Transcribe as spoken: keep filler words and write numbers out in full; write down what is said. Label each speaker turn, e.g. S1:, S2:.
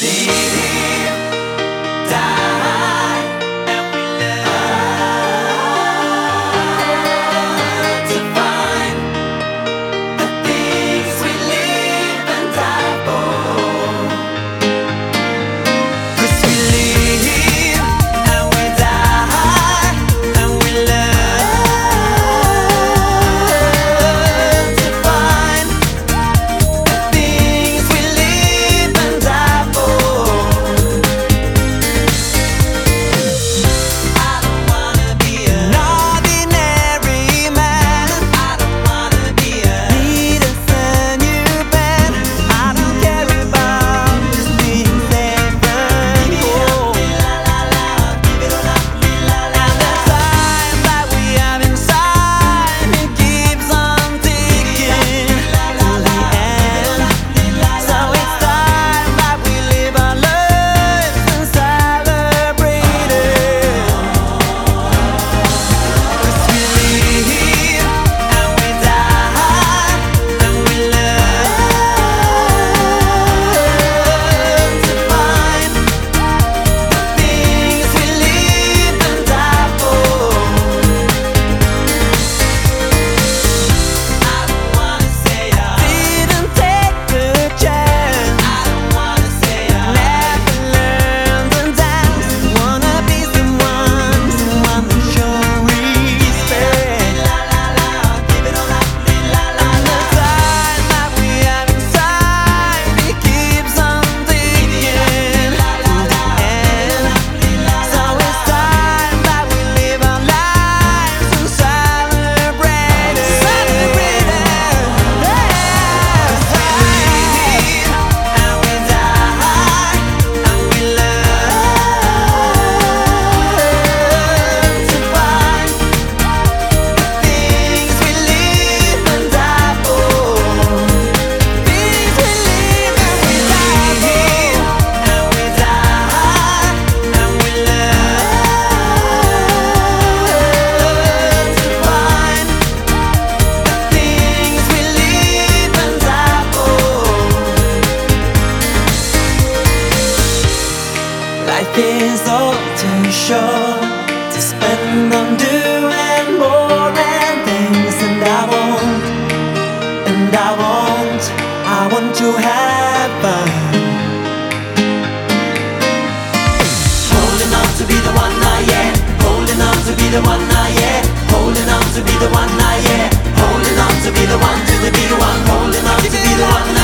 S1: Life is all too short to spend on doing more and things, and I won't, and I won't, I want to have fun. Holding on to be the one, not yet. Holding on to be the one, not yet. Holding on to be the one, not yet. Holding on to be the one, to the be the one. Holding on to be the one.